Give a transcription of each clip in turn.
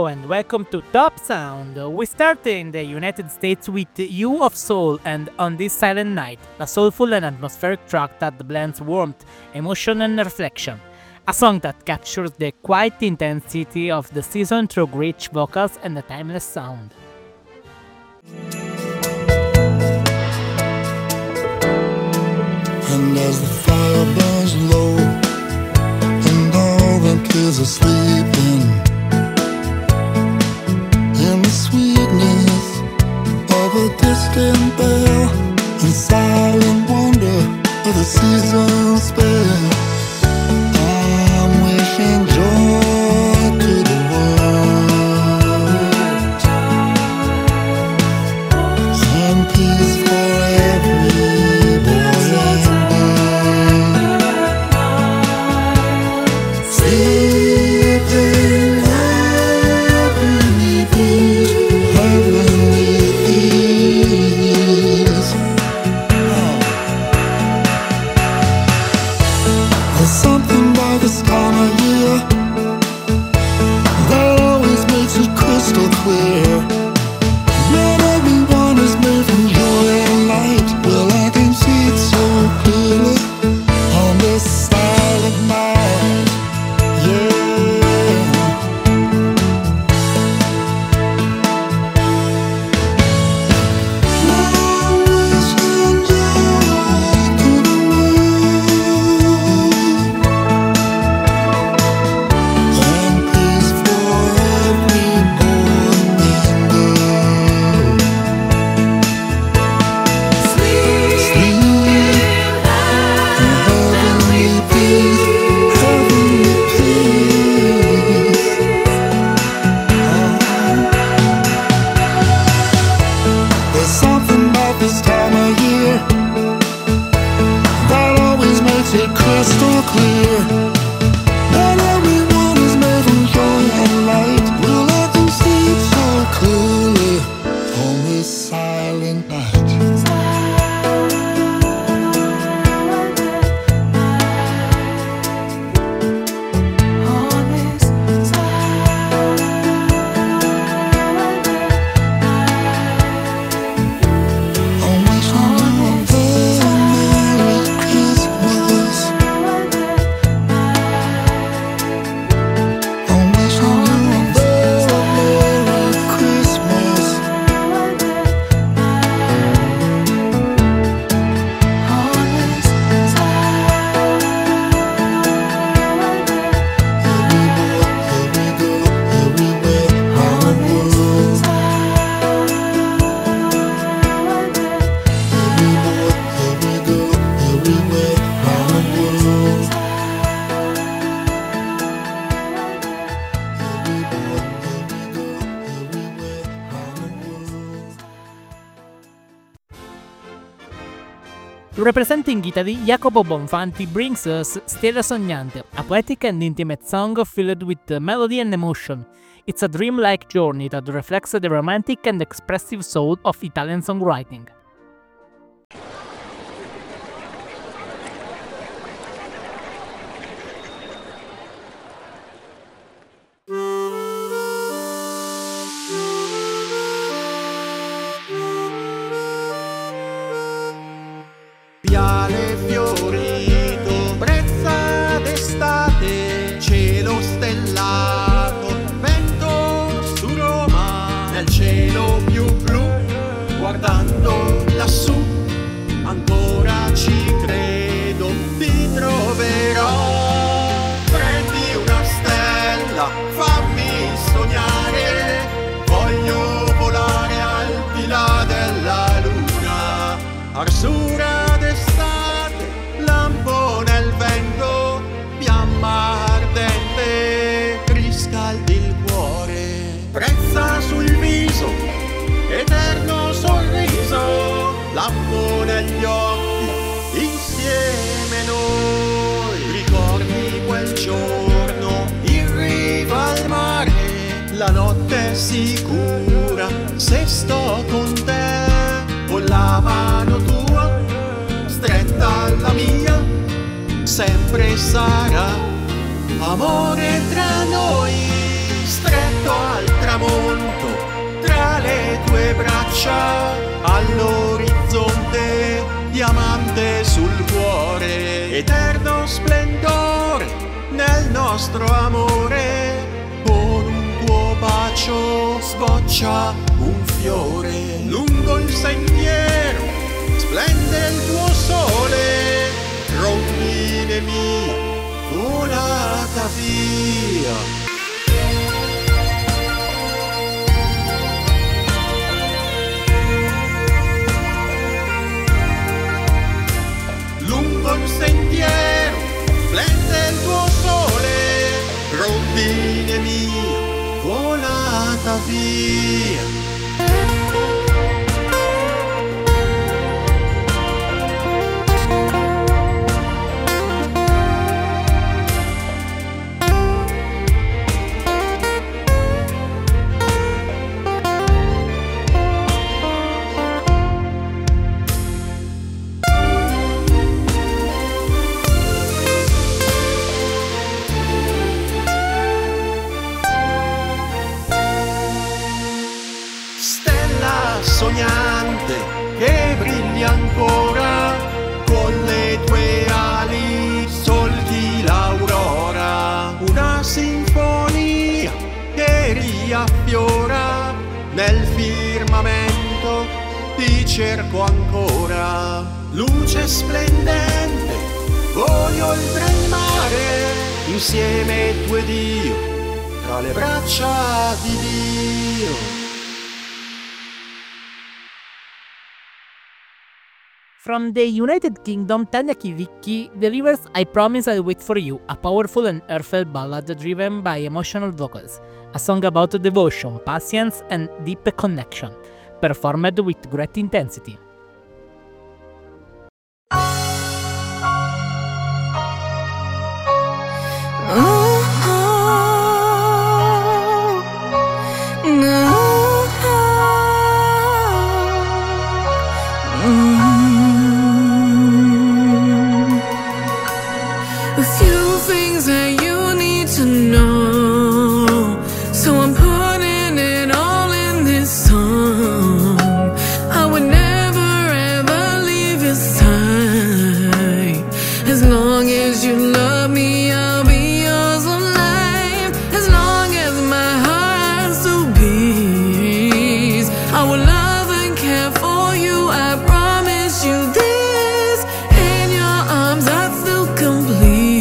and welcome to Top Sound. We start in the United States with You of Soul and On This Silent Night, a soulful and atmospheric track that blends warmth, emotion and reflection. A song that captures the quiet intensity of the season through rich vocals and a timeless sound. And as the fire burns low and all the kids are sleeping, in the sweetness of a distant bell and silent wonder of the season's spell, I'm wishing joy to the world and peace for every boy and girl. Sleeping heavenly peace, heavenly peace. There's something about this time of year that always makes it crystal clear. Not everyone is made from joy and light. Well, I can see it so clearly on this silent night. Yeah. I'm wishing joy to the world and peace for every boy and girl. Sleep in heavenly peace, heavenly peace. There's something about this time of year that always makes it crystal clear. Not everyone is made from joy and light. Well, I can see it so clearly on this silent night. I'm wishing you a very Merry Christmas. I'm wishing you a very Merry Christmas. Every boy, every girl, everywhere around the world. Every boy, every girl, everywhere around the world. Every boy, every girl, everywhere around the world. Representing Italy, Jacopo Bonfanti brings us Stella Sognante, a poetic and intimate song filled with melody and emotion. It's a dreamlike journey that reflects the romantic and expressive soul of Italian songwriting. Viale fiorito, brezza d'estate, cielo stellato, vento su Roma, nel cielo più blu, guardando lassù, ancora ci credo, ti troverò. Prendi una stella, fammi sognare, voglio volare al di là della luna, arsura d'estate, lampo nel vento, fiamma ardente, riscaldi il cuore, brezza sul viso, eterno sorriso, lampo negli occhi, insieme noi, ricordi quel giorno in riva al mare, la notte è sicura se sto con te, con la mano tua stretta alla mia, sempre sarà amore tra noi, stretto al tramonto tra le tue braccia, all'orizzonte diamante sul cuore, eterno splendore nel nostro amore, con un tuo bacio sboccia un fiore. Lungo il sentiero splende il tuo sole, rondine mia volata via. Lungo il sentiero splende il tuo sole, rondine mia volata via. Sognante che brigli ancora, con le tue ali solchi l'aurora, una sinfonia che riaffiora nel firmamento, ti cerco ancora. Luce splendente, voli oltre il mare, insieme tu ed io, tra le braccia di Dio. From the United Kingdom, Tanya Kivicki delivers I Promise I'll Wait For You, a powerful and heartfelt ballad driven by emotional vocals, a song about devotion, patience and deep connection, performed with great intensity. A few things that you need to know, so I'm putting it all in this song. I would never ever leave your side. As long as you love me, I'll be yours for life. As long as my heart still beats, I will love and care for you, I promise you this. In your arms I feel complete.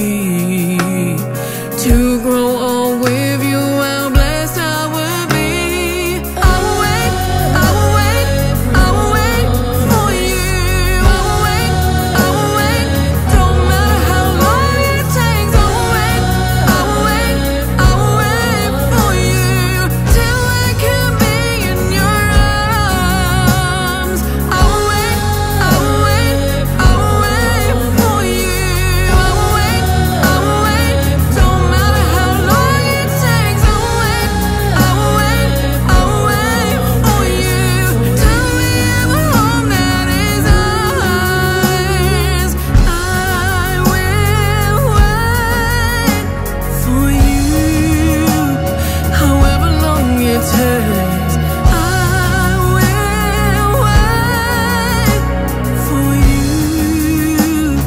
To grow old with you, how blessed I would be. I will wait, I will wait, I will wait for you. I will wait, I will wait, don't matter how long it takes. I will wait, I will wait, I will wait for you, till I can be in your arms. I will wait, I will wait, I will wait for you. I will wait, I will wait, don't matter how long it takes. I will wait, I will wait, I will wait for you, till we have a home that is ours. I will wait for you, however long it takes. I will wait for you.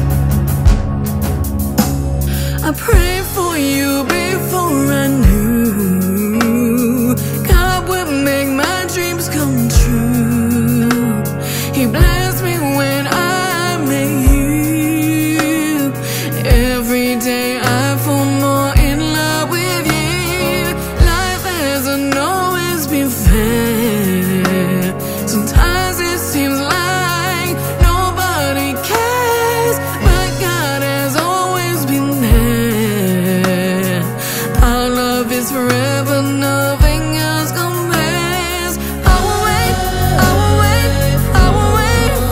I prayed for you before I knew God would make my dreams come true. He blessed me when I met you. Every day I fall more in love with you. Life hasn't always been fair. Sometimes it seems like nobody cares, but God has always been there. Our love is forever, nothing else compares. I will wait, I will wait, I will wait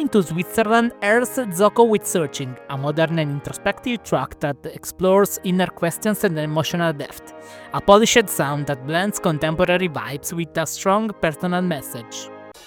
to Switzerland airs Zoko with Searching, a modern and introspective track that explores inner questions and emotional depth, a polished sound that blends contemporary vibes with a strong personal message.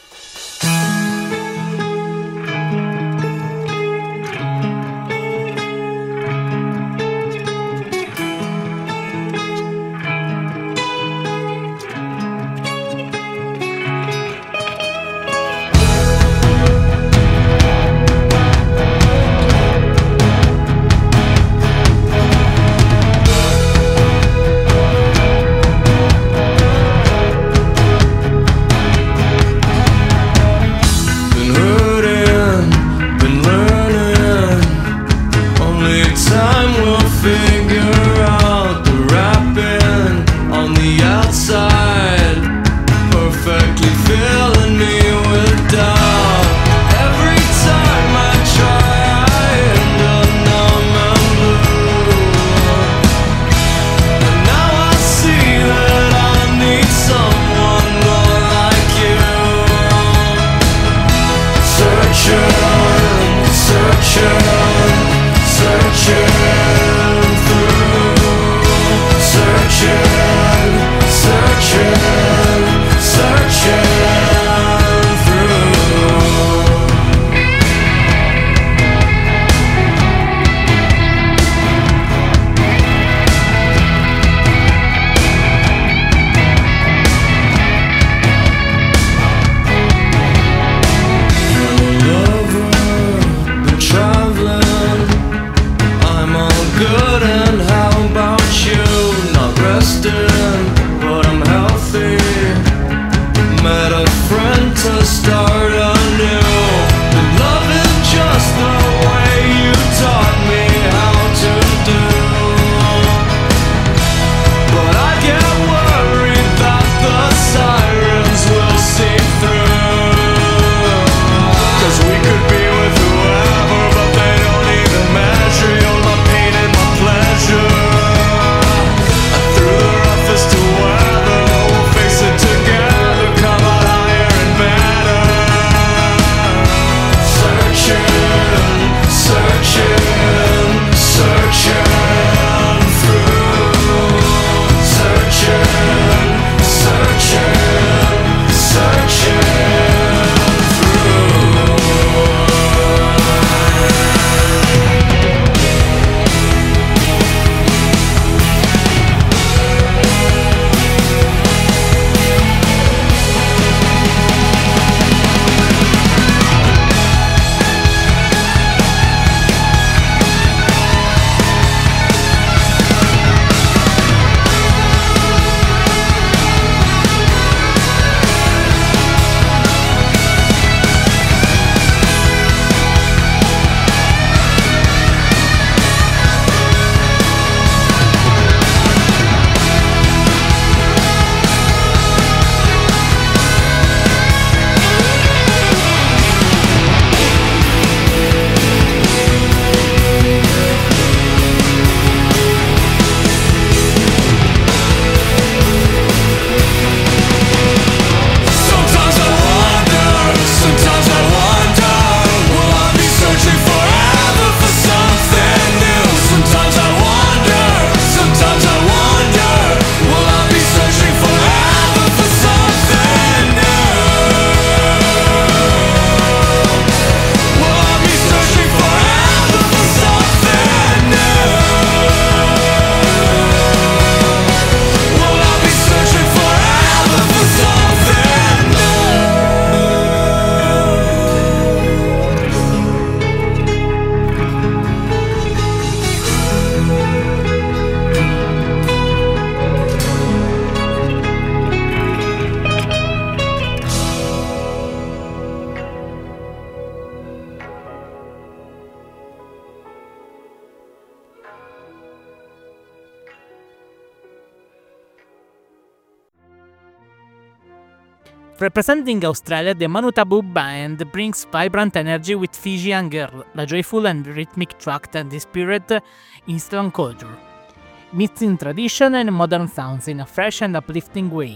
Representing Australia, the Manu Taboo band brings vibrant energy with Fijian Girl, a joyful and rhythmic track that inspired Eastern culture, mixing tradition and modern sounds in a fresh and uplifting way.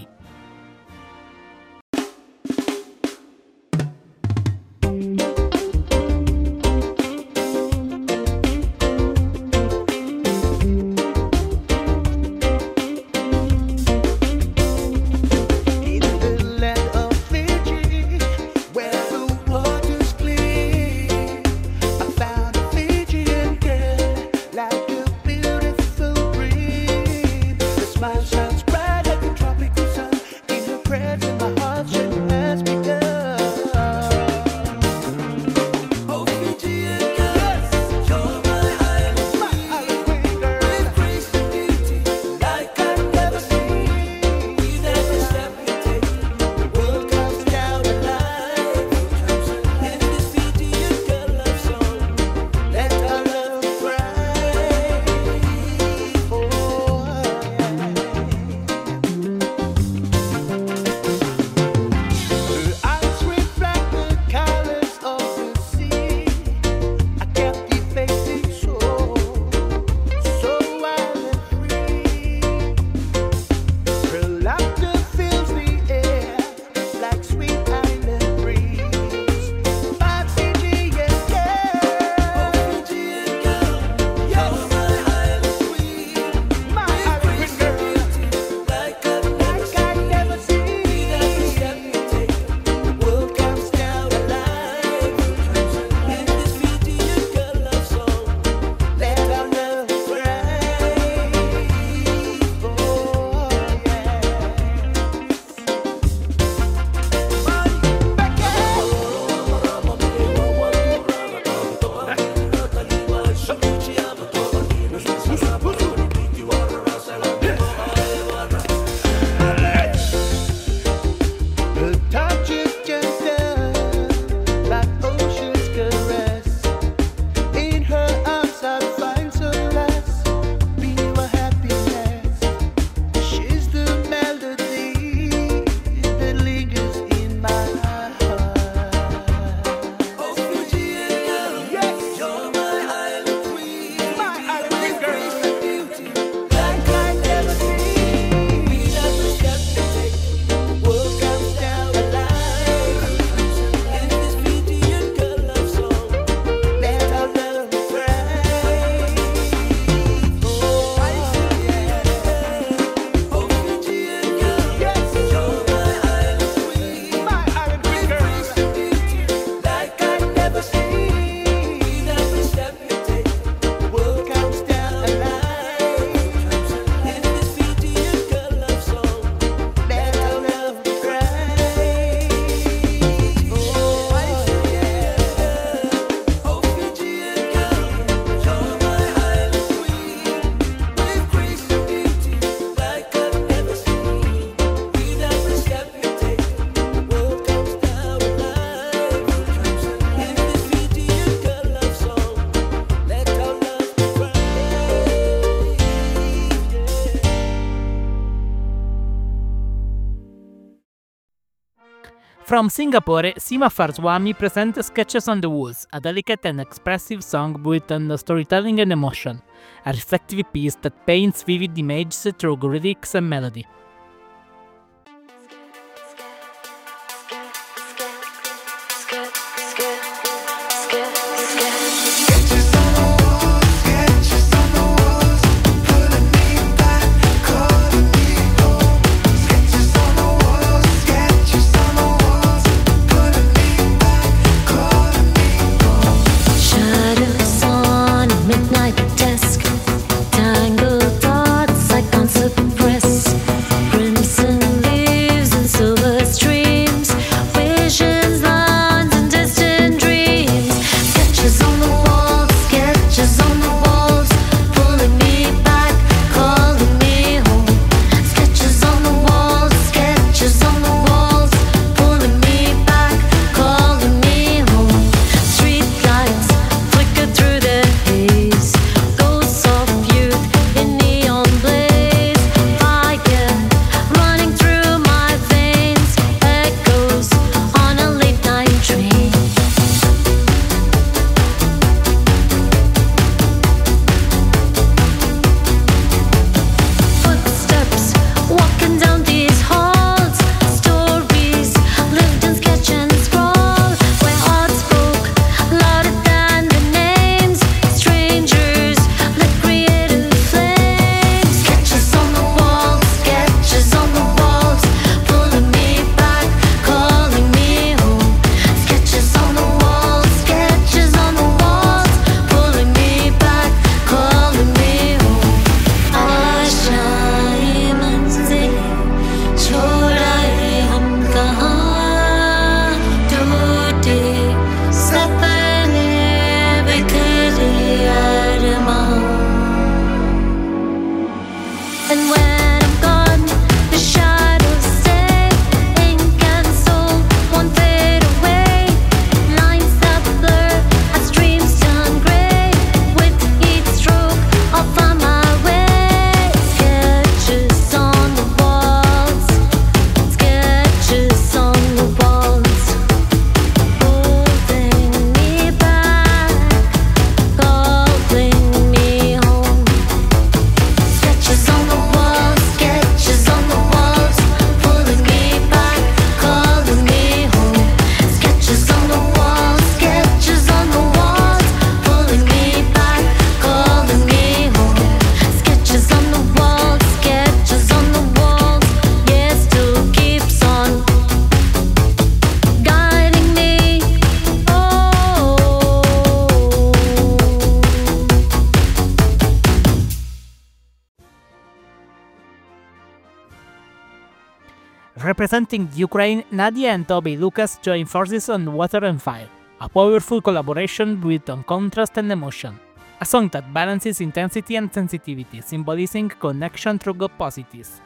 From Singapore, Sima Farswamy presents Sketches on the Walls, a delicate and expressive song built on storytelling and emotion, a reflective piece that paints vivid images through lyrics and melody. Shadows on a midnight desk, tangled thoughts I can't suppress. Crimson leaves and silver streams, visions, lines and distant dreams. Sketches on the walls, sketches on the walls, pulling me back, calling me home. Sketches on the walls, sketches on the walls, pulling me back, calling me home. Street lights flicker through the haze, ghosts of youth in neon blaze. Fire running through my veins, echoes on a late night train. Footsteps walking down these halls, stories lived in sketch and scroll, where art spoke louder than the names. Strangers lit creative flames. Sketches on the walls, sketches on the walls, pulling me back, calling me home. Sketches on the walls, sketches on the walls, pulling me back, calling me home. आशाएं मंज़िल छोड़ आए हम कहाँ, टूटे सपने बिखरे अरमान. And when I'm gone, the shadows stay. Ink and soul won't fade away. Lines that blur as dreams turn grey. With each stroke, I'll find my way. Sketches on the walls, sketches on the walls, holding me back, calling me home. Sketches on the walls, sketches on the walls, pulling me back, calling me home. Sketches on the walls, sketches on the walls, pulling me back, calling me home. Sketches on the walls, sketches on the walls, yeah, still keeps on guiding me. Oh. Representing Ukraine, Nadia and Toby Lucas join forces on Water and Fire, a powerful collaboration built on contrast and emotion. A song that balances intensity and sensitivity, symbolizing connection through opposites.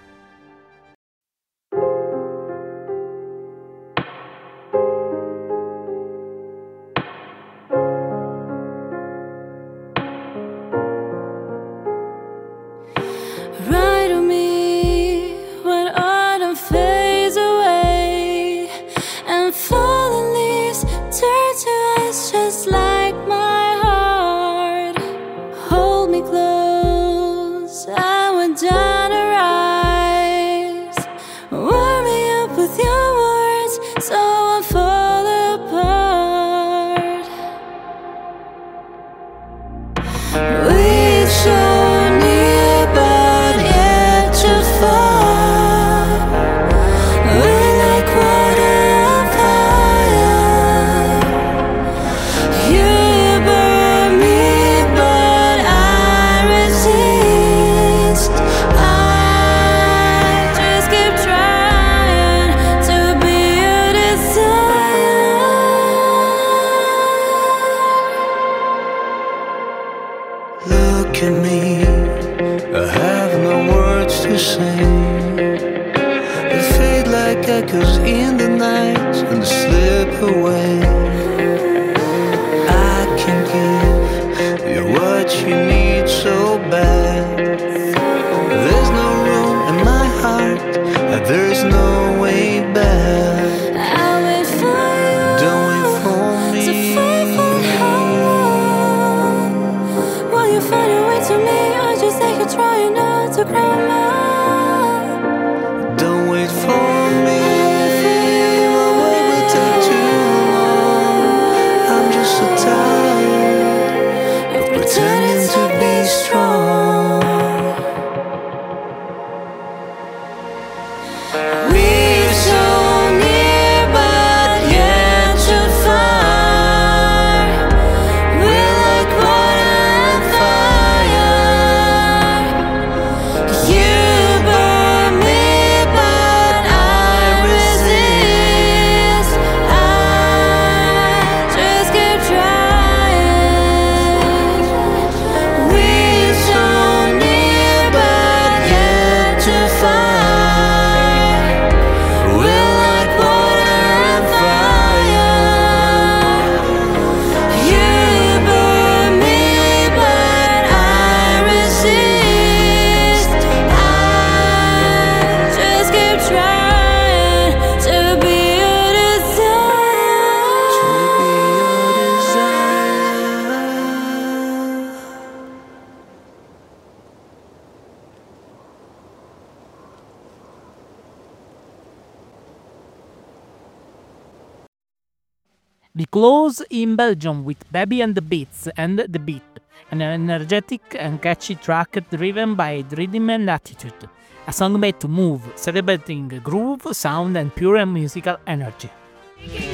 Ride on me when autumn fades away and fallen leaves turn to ice just like my heart. Hold me close, I went down a rise. Warm me up with your words so I fall apart. We've shown near but yet too far. We're like water on fire. You burn me but I resist. I just keep trying to be your desire. Look at me, I have no words to say. They fade like echoes in the night and slip away. I can give you what you need so bad. There's no room in my heart, there's no way back. I will We close in Belgium with Baby and the Beats and The Beat, an energetic and catchy track driven by rhythm and attitude. A song made to move, celebrating groove, sound, and pure musical energy.